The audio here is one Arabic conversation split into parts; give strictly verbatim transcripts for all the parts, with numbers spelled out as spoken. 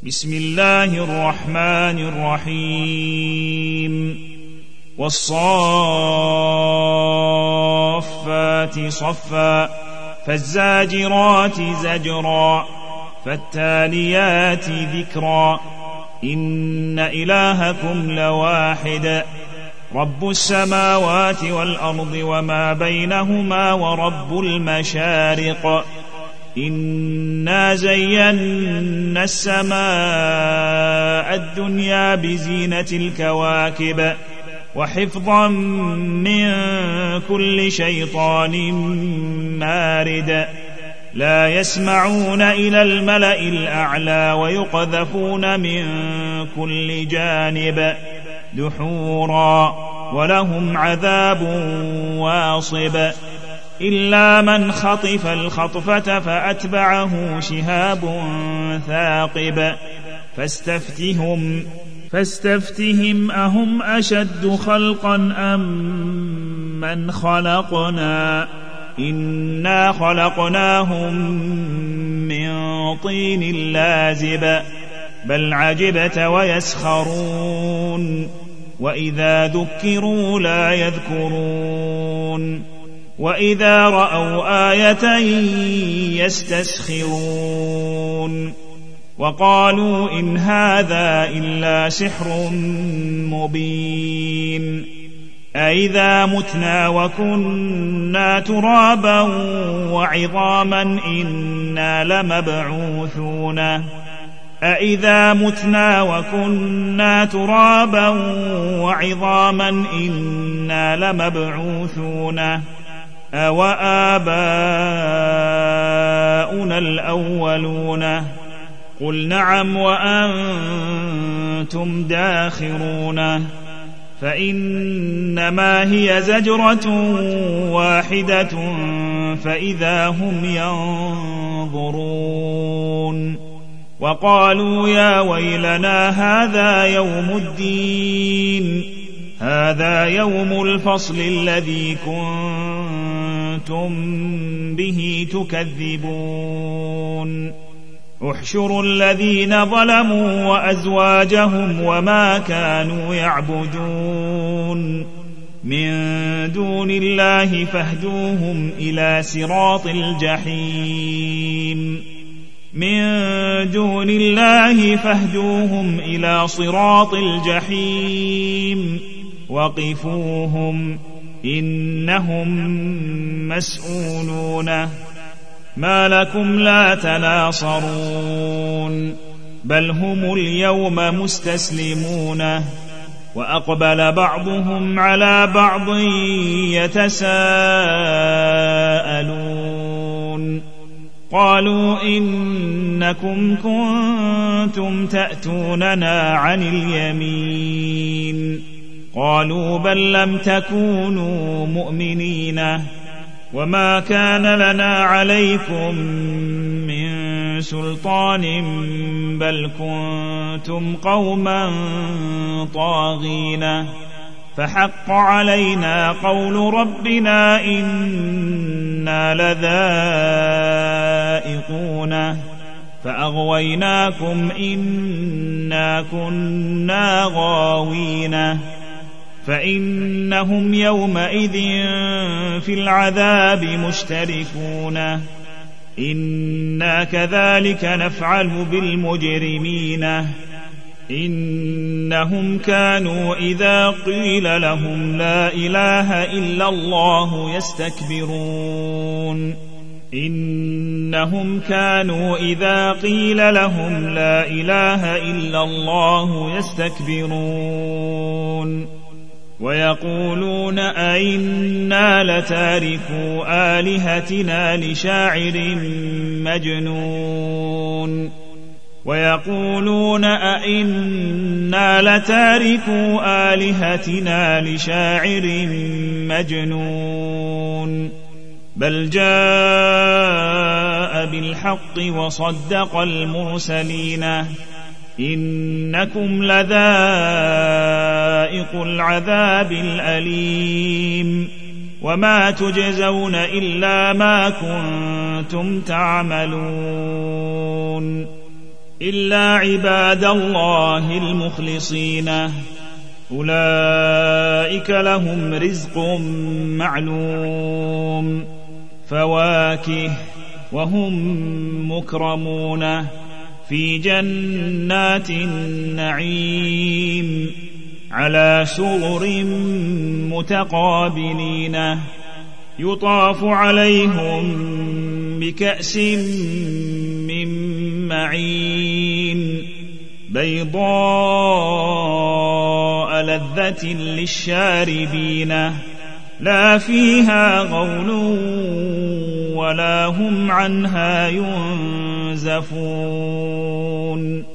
بسم الله الرحمن الرحيم والصافات صفا فالزاجرات زجرا فالتاليات ذكرا إن إلهكم لواحد رب السماوات والأرض وما بينهما ورب المشارق إنا زينا السماء الدنيا بزينة الكواكب وحفظا من كل شيطان مارد لا يسمعون إلى الملأ الأعلى ويقذفون من كل جانب دحورا ولهم عذاب واصب إلا من خطف الخطفة فأتبعه شهاب ثاقب فاستفتهم فاستفتهم أهم أشد خلقا أم من خلقنا إنا خلقناهم من طين لازب بل عجبت ويسخرون وإذا ذكروا لا يذكرون وإذا رأوا آية يستسخرون وقالوا إن هذا إلا سحر مبين أإذا متنا وكنا ترابا وعظاما إنا لمبعوثون أإذا متنا وكنا ترابا وعظاما إنا لمبعوثون أوآباؤنا الأولون قل نعم وأنتم داخرون فإنما هي زجرة واحدة فإذا هم ينظرون وقالوا يا ويلنا هذا يوم الدين هذا يوم الفصل الذي كنتم به تكذبون احشروا الذين ظلموا وأزواجهم وما كانوا يعبدون من دون الله فاهدوهم إلى صراط الجحيم من دون الله فاهدوهم إلى صراط الجحيم وقفوهم إنهم مسؤولون ما لكم لا تناصرون بل هم اليوم مستسلمون وأقبل بعضهم على بعض يتساءلون قالوا إنكم كنتم تأتوننا عن اليمين قالوا بل لم تكونوا مؤمنين وما كان لنا عليكم من سلطان بل كنتم قوما طاغين فحق علينا قول ربنا إنا لذائقون فأغويناكم إنا كنا غاوين فإنهم يومئذ في العذاب مشتركون إنا كذلك نفعل بالمجرمين إنهم كانوا إذا قيل لهم لا إله إلا الله يستكبرون إنهم كانوا إذا قيل لهم لا إله إلا الله يستكبرون ويقولون أئنا لتاركو آلهتنا لشاعر مجنون ويقولون أئنا لتاركو آلهتنا لشاعر مجنون بل جاء بالحق وصدق المرسلين إنكم لذائق العذاب الأليم وما تجزون إلا ما كنتم تعملون إلا عباد الله المخلصين أولئك لهم رزق معلوم فواكه وهم مكرمون في جنات النعيم على سرر متقابلين يطاف عليهم بكأس من معين بيضاء لذة للشاربين لا فيها غول ولا هم عنها ينزفون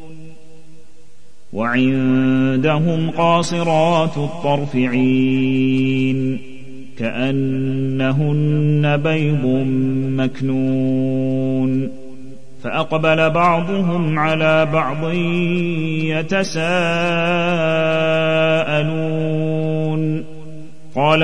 وعندهم قاصرات الطرف عين كأنهن بيض مكنون فأقبل بعضهم على بعض يتساءلون قال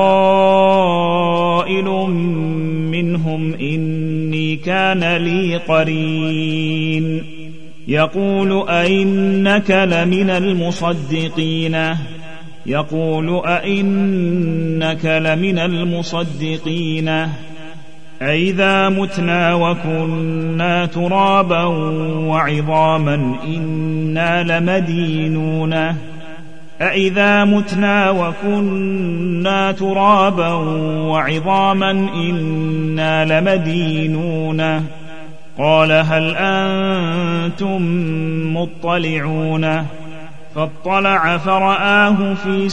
قائل منهم إني كان لي قرين يقول أئنك لمن المصدقين يقول أئنك لمن المصدقين أئذا متنا وكنا ترابا وعظاما إنا لمدينون أئذا متنا وكنا ترابا وعظاما إنا لمدينون قال هل أنتم مطلعون فاطلع فرآه في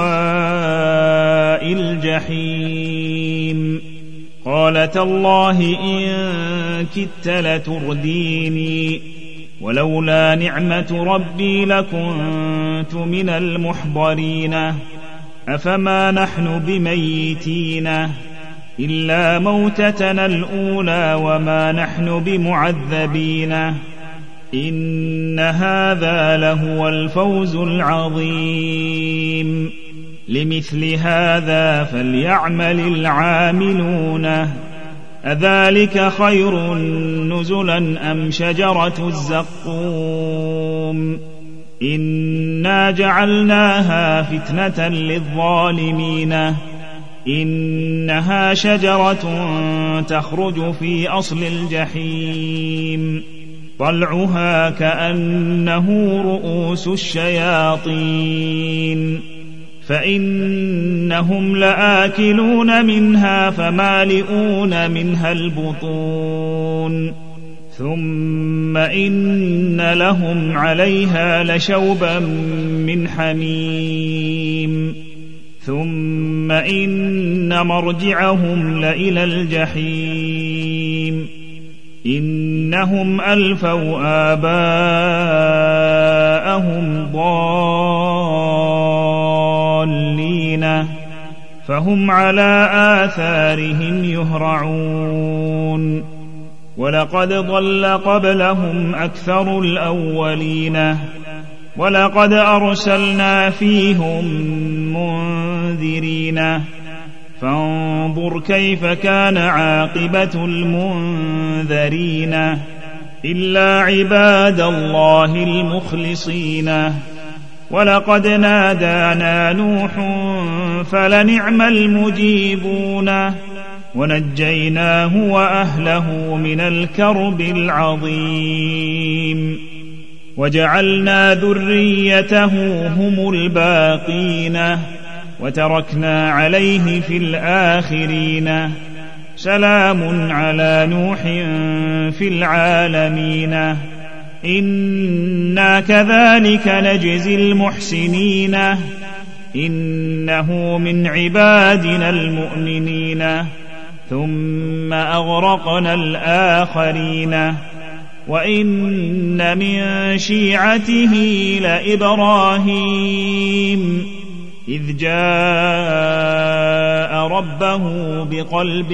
سواء الجحيم قال تالله إن كدت لترديني ولولا نعمة ربي لكنت من المحضرين أفما نحن بميتين إلا موتتنا الأولى وما نحن بمعذبين إن هذا لهو الفوز العظيم لمثل هذا فليعمل العاملون أذلك خير نزلا أم شجرة الزقوم إنا جعلناها فتنة للظالمين إنها شجرة تخرج في أصل الجحيم طلعها كأنه رؤوس الشياطين فإنهم لآكلون منها فمالئون منها البطون ثم إن لهم عليها لشوبا من حميم ثم إن مرجعهم لإلى الجحيم إنهم ألفوا آباءهم ضالين فهم على آثارهم يهرعون ولقد ضل قبلهم أكثر الأولين ولقد أرسلنا فيهم منذرين فانظر كيف كان عاقبة المنذرين إلا عباد الله المخلصين ولقد نادانا نوح فلنعم المجيبون ونجيناه وأهله من الكرب العظيم وجعلنا ذريته هم الباقين وتركنا عليه في الآخرين سلام على نوح في العالمين إنا كذلك نجزي المحسنين إنه من عبادنا المؤمنين ثم أغرقنا الآخرين وإن من شيعته لإبراهيم إذ جاء ربه بقلب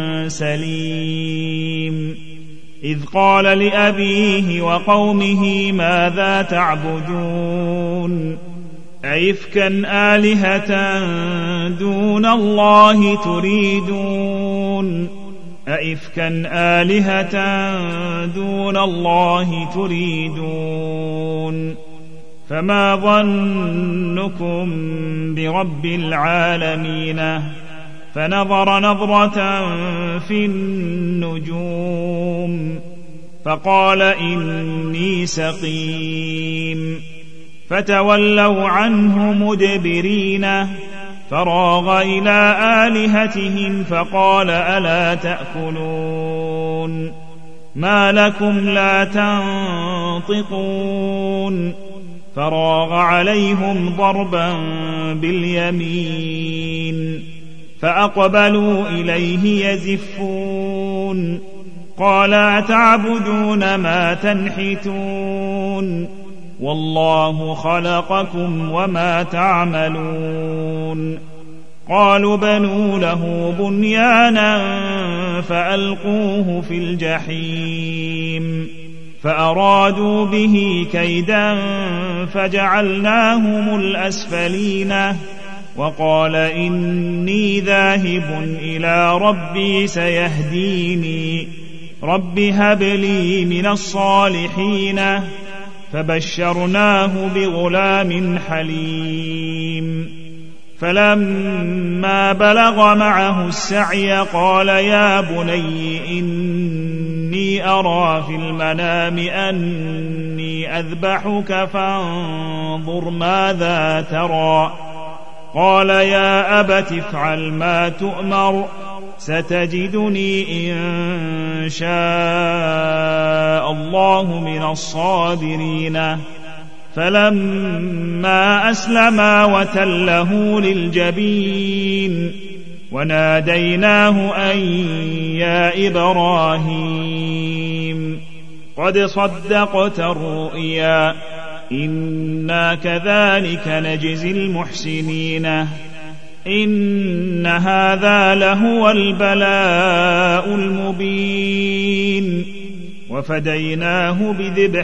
سليم إذ قال لأبيه وقومه ماذا تعبدون أئفكا آلهة دون الله تريدون أئفكا آلهة دون الله تريدون فما ظنكم برب العالمين فنظر نظرة في النجوم فقال إني سقيم فتولوا عنه مدبرين فراغ إلى آلهتهم فقال ألا تأكلون ما لكم لا تنطقون فراغ عليهم ضربا باليمين فأقبلوا إليه يزفون قال أتعبدون ما تنحتون والله خلقكم وما تعملون قالوا بنوا له بنيانا فألقوه في الجحيم فأرادوا به كيدا فجعلناهم الأسفلين وقال إني ذاهب إلى ربي سيهديني رب هب لي من الصالحين فبشرناه بغلام حليم فلما بلغ معه السعي قال يا بني إني أرى في المنام أني أذبحك فانظر ماذا ترى قال يا أبت افعل ما تؤمر ستجدني إن شاء الله من الصابرين فلما أسلما وتله للجبين وناديناه أن يا إبراهيم قد صدقت الرؤيا إنا كذلك نجزي المحسنين إن هذا لهو البلاء المبين وفديناه بذبح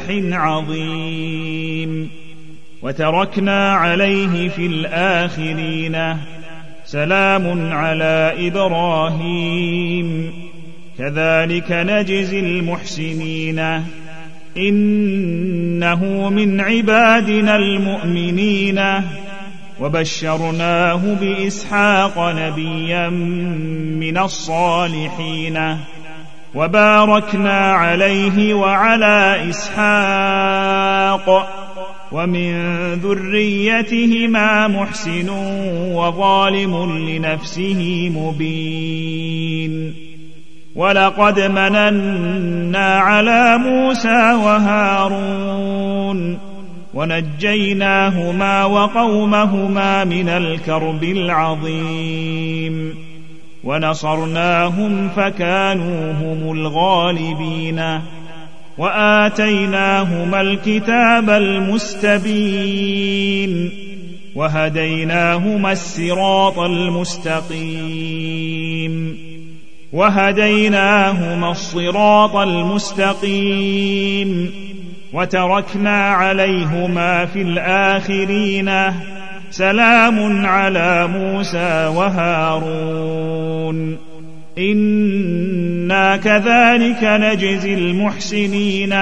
عظيم وتركنا عليه في الآخرين سلام على إبراهيم كذلك نجزي المحسنين إنه من عبادنا المؤمنين وبشرناه بإسحاق نبيا من الصالحين وباركنا عليه وعلى إسحاق ومن ذريتهما محسن وظالم لنفسه مبين ولقد مننا على موسى وهارون ونجيناهما وقومهما من الكرب العظيم ونصرناهم فكانوا هم الغالبين وآتيناهما الكتاب المستبين وهديناهما الصراط المستقيم وهديناهما الصراط المستقيم وتركنا عليهما في الآخرين سلام على موسى وهارون إنا كذلك نجزي المحسنين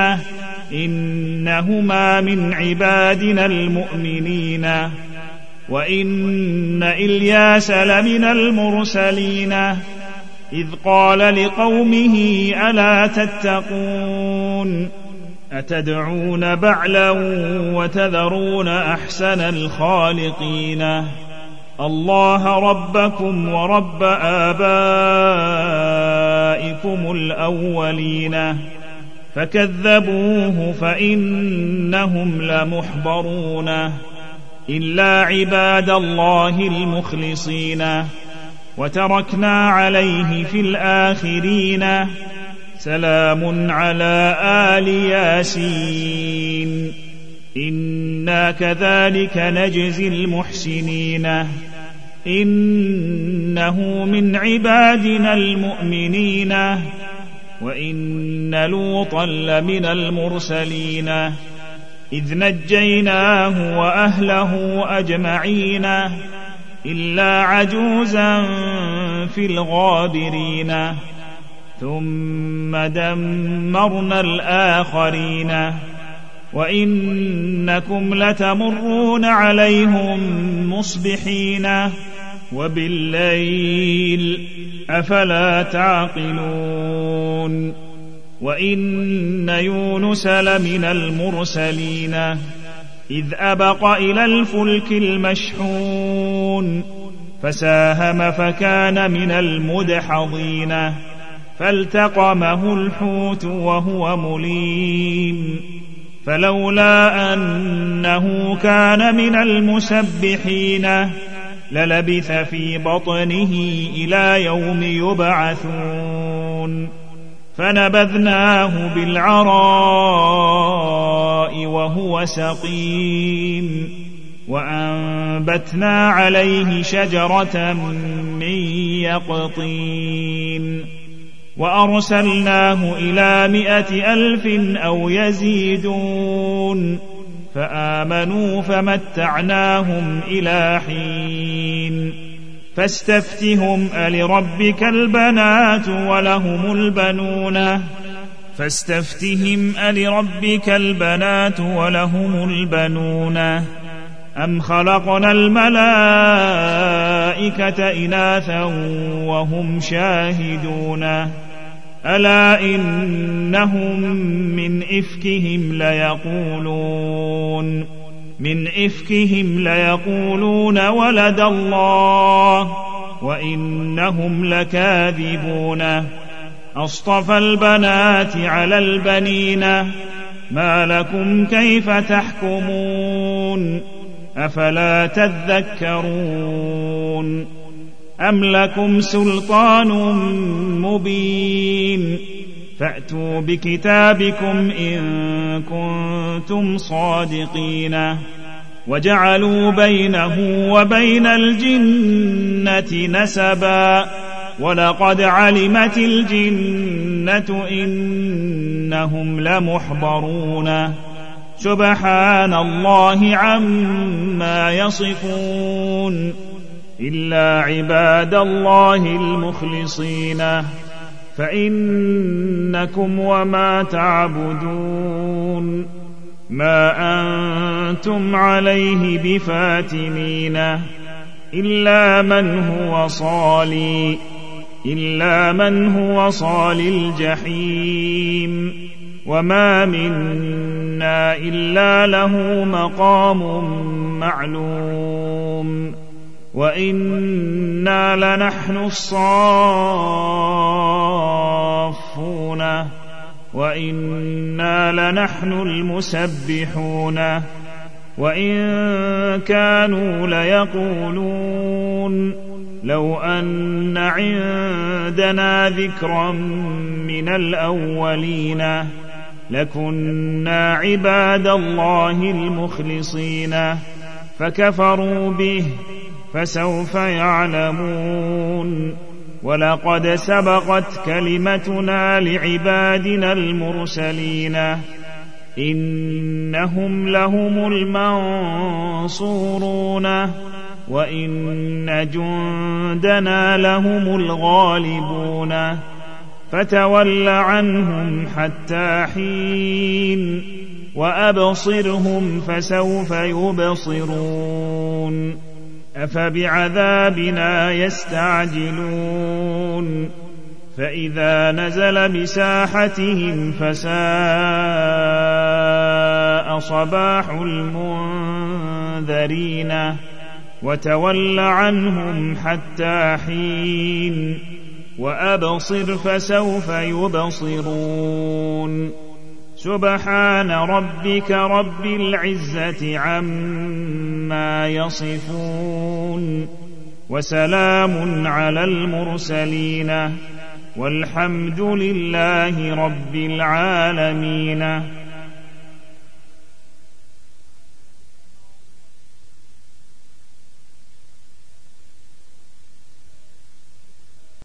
إنهما من عبادنا المؤمنين وإن إلياس لمن المرسلين إذ قال لقومه ألا تتقون أتدعون بعلا وتذرون أحسن الخالقين الله ربكم ورب آبائكم الأولين فكذبوه فإنهم لمحضرون إلا عباد الله المخلصين وتركنا عليه في الآخرين سلام على آل ياسين إنا كذلك نجزي المحسنين إنه من عبادنا المؤمنين وإن لوطا لمن المرسلين إذ نجيناه وأهله أجمعين إلا عجوزا في الغابرين ثم دمرنا الآخرين وإنكم لتمرون عليهم مصبحين وبالليل أفلا تعقلون وإن يونس لمن المرسلين إذ أبق إلى الفلك المشحون فساهم فكان من المدحضين فالتقمه الحوت وهو مليم فلولا أنه كان من المسبحين للبث في بطنه إلى يوم يبعثون فنبذناه بالعراء وهو سقيم وأنبتنا عليه شجرة من يقطين وأرسلناه إلى مائة ألف أو يزيدون فآمنوا فمتعناهم إلى حين فاستفتهم ألربك البنات ولهم البنون فاستفتهم ألربك البنات ولهم البنون أم خلقنا الملائكة إناثا وهم شاهدون ألا إنهم من إفكهم ليقولون من إفكهم ليقولون ولد الله وإنهم لكاذبون أصطفى البنات على البنين ما لكم كيف تحكمون أفلا تذكرون أم لكم سلطان مبين فأتوا بكتابكم إن كنتم صادقين وجعلوا بينه وبين الجنة نسبا ولقد علمت الجنة إنهم لمحضرون سبحان الله عما يصفون إلا عباد الله المخلصين فإنكم وما تعبدون ما أنتم عليه بفاتنين إلا من هو صالي إلا من هو صال الجحيم وما منا إلا له مقام معلوم وإنا لنحن الصافون وإنا لنحن المسبحون وإن كانوا ليقولون لو أن عندنا ذكرا من الأولين لكنا عباد الله المخلصين فكفروا به فسوف يعلمون ولقد سبقت كلمتنا لعبادنا المرسلين إنهم لهم المنصورون وإن جندنا لهم الغالبون فتول عنهم حتى حين وأبصرهم فسوف يبصرون أفبعذابنا يستعجلون فإذا نزل بساحتهم فساء صباح المنذرين وتول عنهم حتى حين وأبصر فسوف يبصرون سبحان ربك رب العزة عما يصفون وسلام على المرسلين والحمد لله رب العالمين.